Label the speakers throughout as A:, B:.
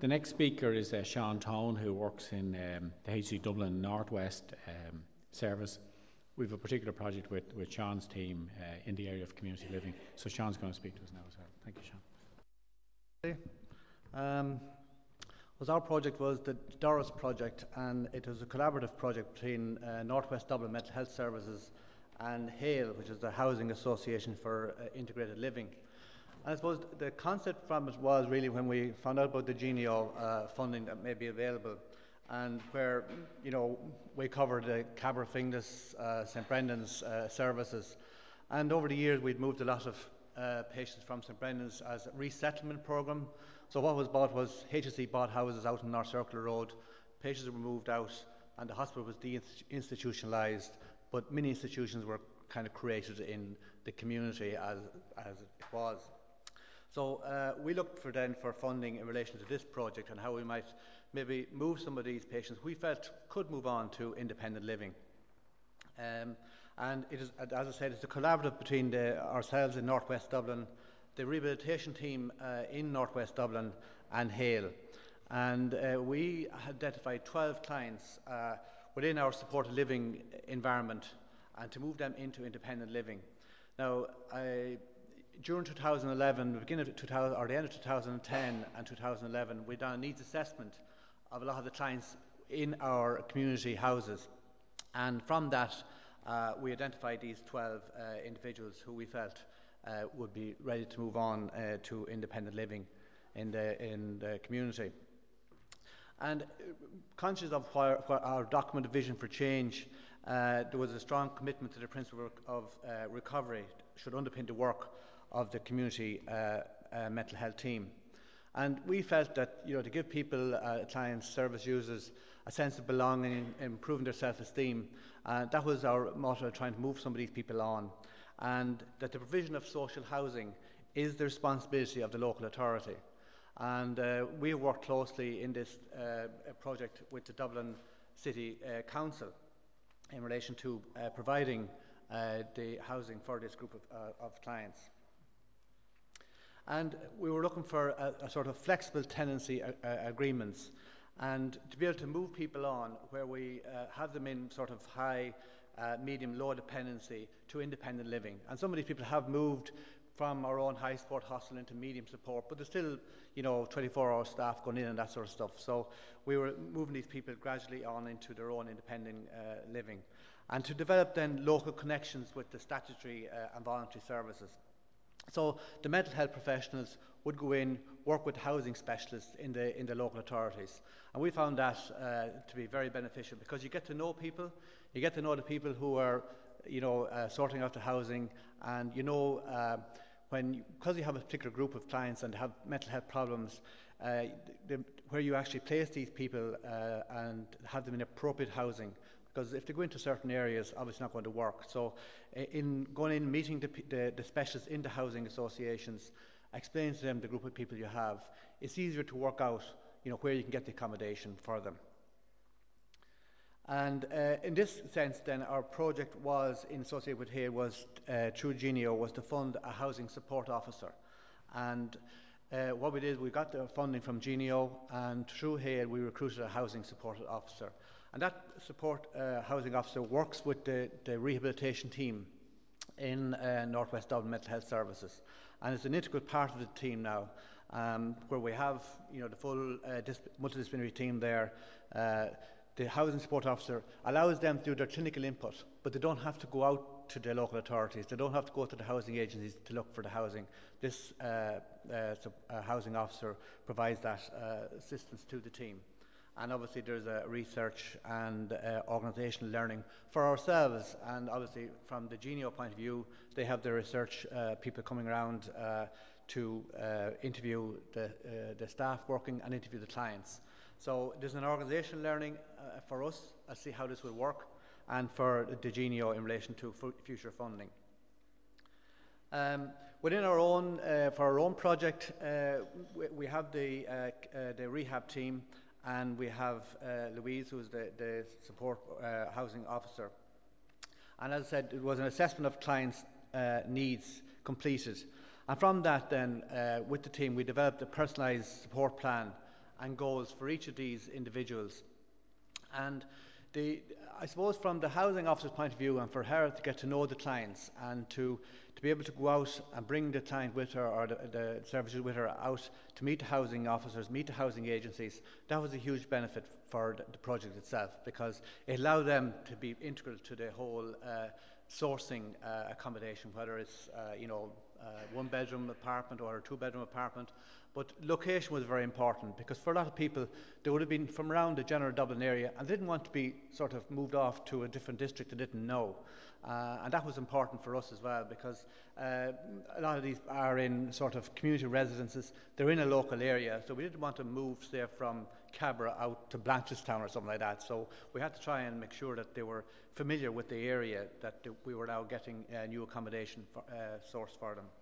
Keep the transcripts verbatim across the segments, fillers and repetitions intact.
A: The next speaker is uh, Sean Tone, who works in um, the H C Dublin Northwest um, service. We have a particular project with, with Sean's team uh, in the area of community living. So Sean's going to speak to us now as well. Thank you,
B: Sean. Um, was our project was the Doris project, and it was a collaborative project between uh, Northwest Dublin Mental Health Services and HALE, which is the Housing Association for uh, Integrated Living. And I suppose the concept from it was really when we found out about the Genio uh, funding that may be available, and where, you know, we covered the Cabra Finglas, uh, St Brendan's uh, services. And over the years we'd moved a lot of uh, patients from St Brendan's as a resettlement programme. So what was bought was, H S E bought houses out on North Circular Road, patients were moved out, and the hospital was de-institutionalised, but many institutions were kind of created in the community as, as it was. So uh, we looked for then for funding in relation to this project and how we might maybe move some of these patients we felt could move on to independent living. Um, and it is, as I said, it's a collaborative between the, ourselves in Northwest Dublin, the rehabilitation team uh, in Northwest Dublin, and HALE. And uh, we identified twelve clients uh, within our supported living environment, and to move them into independent living. Now, I, during two thousand eleven, the beginning of two thousand, or the end of two thousand ten and two thousand eleven, we done a needs assessment of a lot of the clients in our community houses, and from that, uh, we identified these twelve uh, individuals who we felt uh, would be ready to move on uh, to independent living in the in the community. And uh, conscious of what, what our documented vision for change, uh, there was a strong commitment to the principle of uh, recovery should underpin the work of the community uh, uh, mental health team. And we felt that, you know, to give people, uh, clients, service users, a sense of belonging, improving their self-esteem, uh, that was our motto, trying to move some of these people on. And that the provision of social housing is the responsibility of the local authority. And uh, we worked closely in this uh, project with the Dublin City uh, Council in relation to uh, providing uh, the housing for this group of, uh, of clients. And we were looking for a, a sort of flexible tenancy uh, uh, agreements, and to be able to move people on where we uh, have them in sort of high, uh, medium, low dependency to independent living. And some of these people have moved from our own high support hostel into medium support, but there's still, you know, twenty-four hour staff going in and that sort of stuff. So we were moving these people gradually on into their own independent uh, living, and to develop then local connections with the statutory uh, and voluntary services. So the mental health professionals would go in, work with housing specialists in the in the local authorities, and we found that uh, to be very beneficial, because you get to know people, you get to know the people who are, you know, uh, sorting out the housing, and you know, uh, when you, because you have a particular group of clients and have mental health problems, uh, the, where you actually place these people uh, and have them in appropriate housing. Because if they go into certain areas, obviously not going to work. So in going in, meeting the, the, the specialists in the housing associations, explain to them the group of people you have, it's easier to work out, you know, where you can get the accommodation for them. And uh, in this sense then, our project was, in associated with HALE, was uh, through Genio, was to fund a housing support officer. And uh, what we did, we got the funding from Genio, and through HALE we recruited a housing support officer. And that support uh, housing officer works with the, the rehabilitation team in uh, Northwest Dublin Mental Health Services, and it's an integral part of the team now, um, where we have, you know, the full uh, multidisciplinary team there. Uh, the housing support officer allows them to do their clinical input, but they don't have to go out to the local authorities. They don't have to go to the housing agencies to look for the housing. This uh, uh, so, uh, housing officer provides that uh, assistance to the team. And obviously there's a research and uh, organisational learning for ourselves, and obviously from the Genio point of view, they have their research uh, people coming around uh, to uh, interview the, uh, the staff working and interview the clients. So there's an organisational learning uh, for us to see how this will work, and for the Genio in relation to future funding. Um, within our own, uh, for our own project, uh, we, we have the, uh, uh, the rehab team, and we have uh, Louise, who is the, the support uh, housing officer. And as I said, it was an assessment of clients' uh, needs completed. And from that then, uh, with the team, we developed a personalised support plan and goals for each of these individuals. And the, I suppose from the housing officer's point of view, and for her to get to know the clients and to, to be able to go out and bring the client with her, or the, the services with her out to meet the housing officers, meet the housing agencies, that was a huge benefit for the, the project itself, because it allowed them to be integral to the whole uh, sourcing uh, accommodation, whether it's uh, you know uh, one bedroom apartment or a two bedroom apartment. But location was very important, because for a lot of people, they would have been from around the general Dublin area and didn't want to be sort of moved off to a different district they didn't know. Uh, and that was important for us as well, because uh, a lot of these are in sort of community residences. They're in a local area, so we didn't want to move, say, from Cabra out to Blanchardstown or something like that. So we had to try and make sure that they were familiar with the area, that we were now getting uh, new accommodation for, uh, source for them.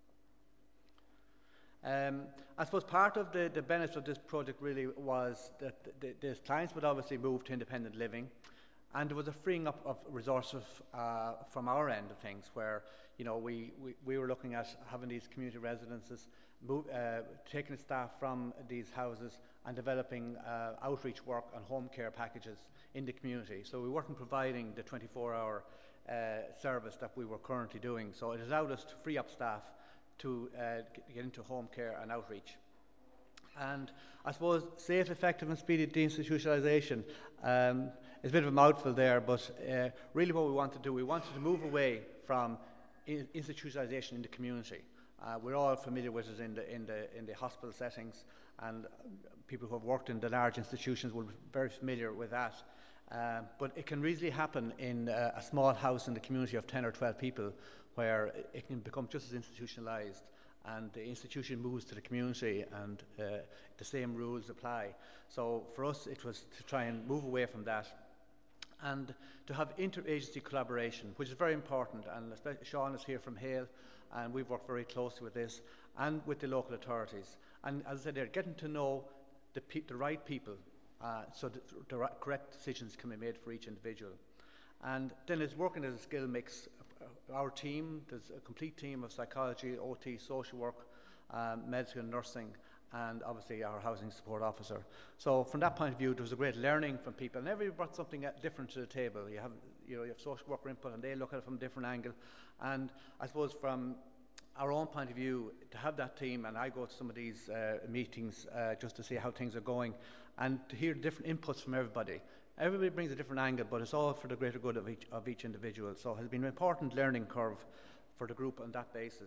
B: Um, I suppose part of the, the benefit of this project really was that the, the, the clients would obviously move to independent living, and there was a freeing up of resources uh, from our end of things, where you know we, we, we were looking at having these community residences, move, uh, taking staff from these houses and developing uh, outreach work and home care packages in the community. So we weren't providing the twenty-four hour uh, service that we were currently doing. So it allowed us to free up staff to uh, get into home care and outreach. And I suppose safe, effective and speedy deinstitutionalisation um, is a bit of a mouthful there, but uh, really what we want to do, we wanted to move away from in institutionalisation in the community. Uh, we're all familiar with it in the, in, the, in the hospital settings, and people who have worked in the large institutions will be very familiar with that. Uh, but it can easily happen in uh, a small house in the community of ten or twelve people, where it can become just as institutionalised, and the institution moves to the community and uh, the same rules apply. So for us it was to try and move away from that and to have interagency collaboration, which is very important, and especially Sean is here from Hale, and we've worked very closely with this and with the local authorities. And as I said, they're getting to know the, pe the right people, uh, so that the right, correct decisions can be made for each individual. And then it's working as a skill mix. Our team, there's a complete team of psychology, O T, social work, um, medical, nursing, and obviously our housing support officer. So from that point of view, there was a great learning from people, and everybody brought something different to the table. You have, you know, you have social worker input, and they look at it from a different angle. And I suppose from our own point of view, to have that team, and I go to some of these uh, meetings uh, just to see how things are going, and to hear different inputs from everybody. Everybody brings a different angle, but it's all for the greater good of each, of each individual. So it has been an important learning curve for the group on that basis.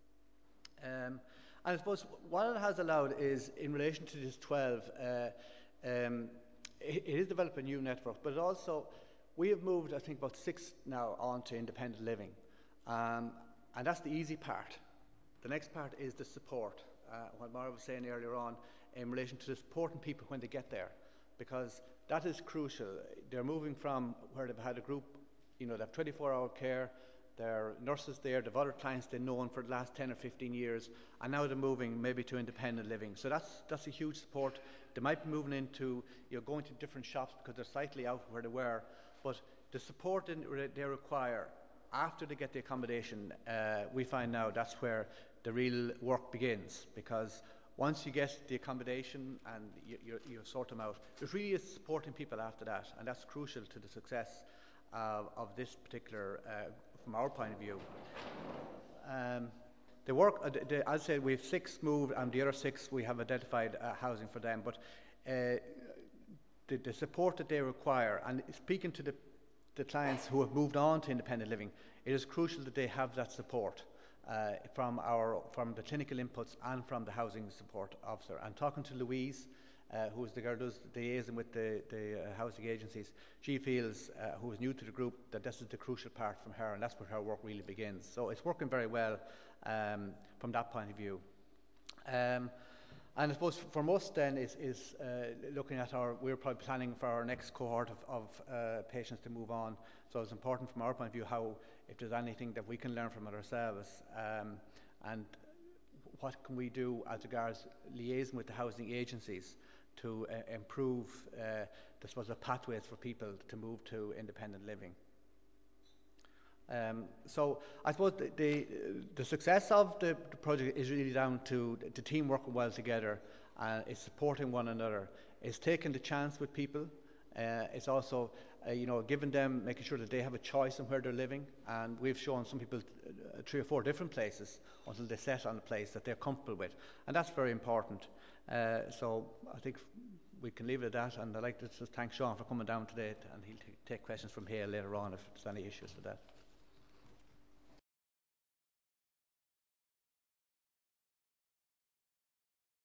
B: Um, and I suppose what it has allowed is, in relation to this twelve, uh, um, it, it is developing a new network, but also we have moved, I think, about six now on to independent living. Um, and that's the easy part. The next part is the support, uh, what Mara was saying earlier on, in relation to the supporting people when they get there, because that is crucial. They're moving from where they've had a group, you know, they have twenty-four hour care, there are nurses there, they've other clients they've known for the last ten or fifteen years, and now they're moving maybe to independent living. So that's that's a huge support. They might be moving into, you know, going to different shops because they're slightly out where they were, but the support in, they require after they get the accommodation, uh, we find now that's where the real work begins, because once you get the accommodation and you, you, you sort them out, it really is supporting people after that, and that's crucial to the success uh, of this particular, uh, from our point of view. Um, the work, uh, the, the, as I said, we have six moved, and the other six we have identified uh, housing for them, but uh, the, the support that they require, and speaking to the, the clients who have moved on to independent living, it is crucial that they have that support. Uh, from our from the clinical inputs and from the housing support officer. And talking to Louise, uh, who is the girl who does the liaison with the, the uh, housing agencies, she feels, uh, who is new to the group, that this is the crucial part from her, and that's where her work really begins. So it's working very well um, from that point of view. Um, and I suppose for most then is, is uh, looking at our, we're probably planning for our next cohort of, of uh, patients to move on. So it's important from our point of view how, if there's anything that we can learn from it ourselves, um, and what can we do as regards liaison with the housing agencies to uh, improve uh, the, suppose, the pathways for people to move to independent living. Um, so I suppose the, the, the success of the, the project is really down to the team working well together and it's supporting one another. It's taking the chance with people. Uh, it's also, uh, you know, giving them, making sure that they have a choice in where they're living. And we've shown some people uh, three or four different places until they set on a place that they're comfortable with. And that's very important. Uh, so I think we can leave it at that. And I'd like to just thank Sean for coming down today, and he'll t- take questions from here later on if there's any issues with that.